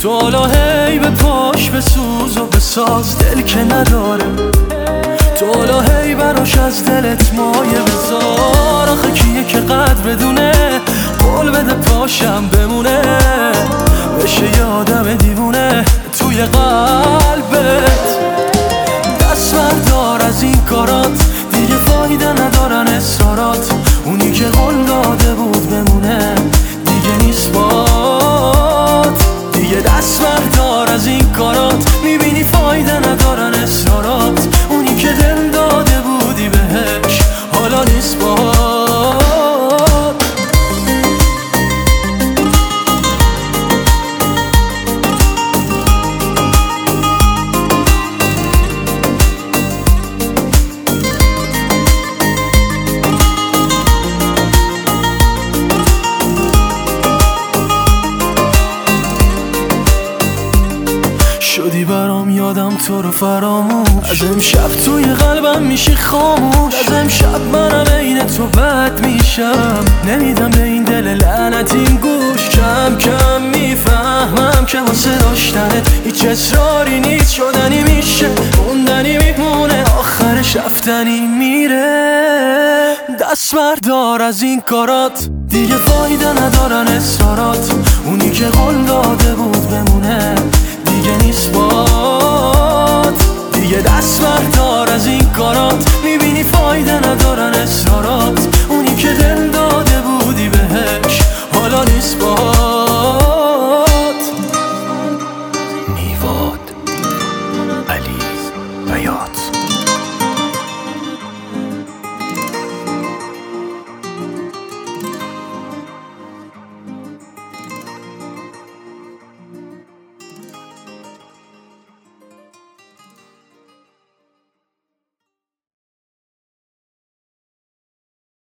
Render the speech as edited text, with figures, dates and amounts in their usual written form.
تو حالا هی به پاش بسوز و بساز دل که نداره، تو حالا هی براش از دلت مایه بذار. آخه کیه که قدر بدونه، قول بده پاشم بمونه، بشه یه آدم دیوونه توی قلبت. دست بردار از این کارات، دیگه فایده ندارن اصرارات. اونی که قول داده بود بمونه دیگه نیست بات. دیگه دست بردار از این کارات، میبینی فایده ندارن اصرارات. اونی که دل داده بودی بهش حالا نیست بات. شدی برام یادم تو رو فراموش، از امشب توی قلبم میشی خاموش. از امشب منم عین تو بد میشم، نمیدم به این دل لعنتیم گوش. کم کم میفهمم که واسه داشتنت هیچ اصراری نیست. شدنی میشه موندنی میمونه، آخرش رفتنی میره. دست بردار از این کارات، دیگه فایده ندارن اصرارات. اونی که قول داده بود بمونه دیگه نیست بات. دیگه دست بردار